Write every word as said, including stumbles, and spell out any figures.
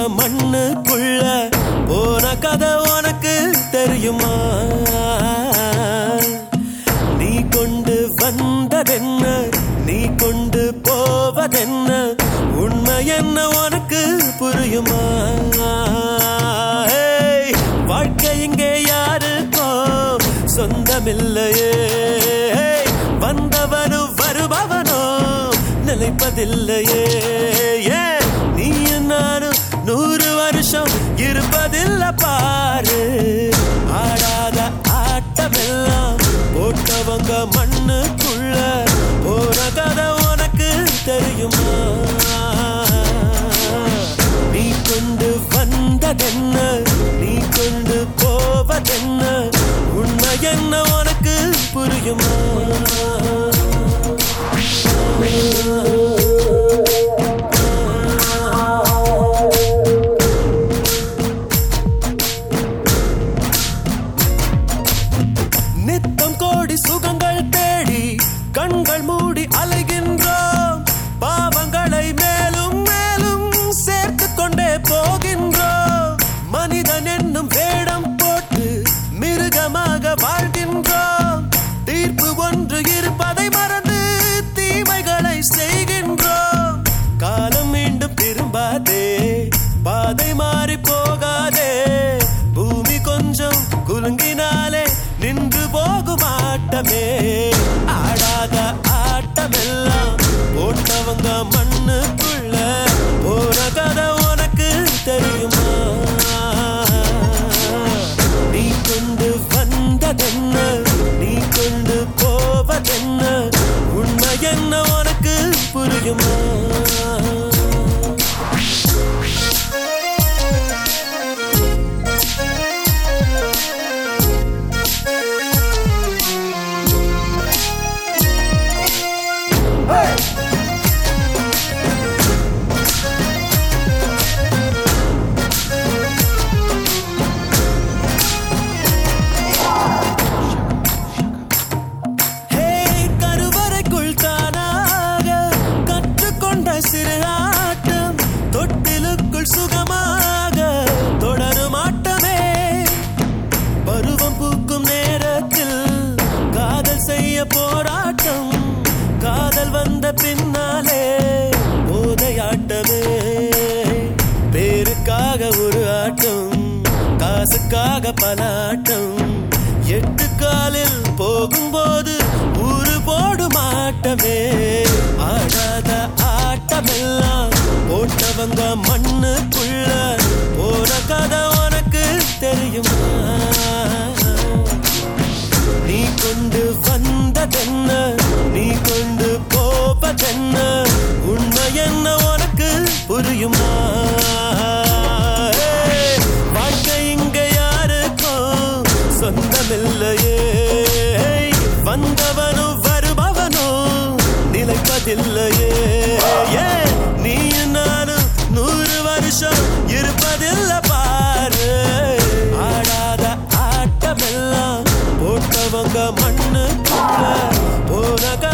மண்ணுக்குள்ள போன கதை உனக்கு தெரியுமா? நீ கொண்டு வந்ததென்ன, நீ கொண்டு போவதென்ன, உண்மை என்ன உனக்கு புரியுமா? வாழ்க்கை இங்கே யாருக்கோ சொந்தமில்லையே, வந்தவனு வருபவனோ நிலைப்பதில்லையே. ஏன் நீ நானும் நூறு வருஷம் இருப்பதில்லை பாரு. ஆடாத ஆட்டமெல்லாம் போட்டவங்க மண்ணுக்குள்ள போன கதை உனக்கு தெரியுமா? நீ கொண்டு வந்ததென்ன, நீ கொண்டு போவதென்ன, உண்மை என்ன உனக்கு புரியுமா? நித்தம் கோடி சுகங்கள் தேடி கண்கள் மூடி அலைகின்றோம், பாவங்களை மேலும் மேலும் சேர்த்து கொண்டே போகின்றோம். மனிதன் என்னும் வேடம் போட்டு மிருகமாக வாழ்கின்றோம். தீர்ப்பு ஒன்று இருப்பதை மறந்து தீமைகளை செய்கின்றோம். காலம் மீண்டும் திரும்பாதே, பாதை மாறி போகாதே. பூமி கொஞ்சம் குலுங்கினாலே நின்று போகும் ஆட்டமே. ஆடாத ஆட்டமெல்லாம் போட்டவங்க மண்ணுக்குள்ள போன கதை உனக்கு தெரியுமா? நீ கொண்டு வந்ததென்ன, நீ கொண்டு போவதென்ன, உண்மை என்ன உனக்கு புரியுமா? சிறு ஆட்டம் தொட்டிலுக்குள் சுகமாக தொடரும் ஆட்டமே. பருவம் பூக்கும் நேரத்தில் காதல் செய்ய போராட்டம், காதல் வந்த பின்னாலே போதையாட்டமே. பேருக்காக ஒரு ஆட்டம், காசுக்காக பல ஆட்டம். எட்டு காலில் போகும்போது ஊரு போடும் ஆட்டமே. ஆடாத ஆட்டமெல்லாம் போட்டவங்க மண்ணுக்குள்ள போன கதை உனக்கு தெரியுமா? நீ கொண்டு வந்ததென்ன, நீ கொண்டு போவதென்ன, உண்மை என்ன உனக்கு புரியுமா? வாழ்க்கை இங்க யாருக்கும் சொந்தமில்லையே, வந்தவனும் வருபவனும் நிலைப்பதில்லையே. ஏன் நீ நானும் நூறு வருஷம் இருப்பதில்லை பாரு. ஆடாத ஆட்டமெல்லாம் போட்டவங்க மண்ணுக்குள்ள போன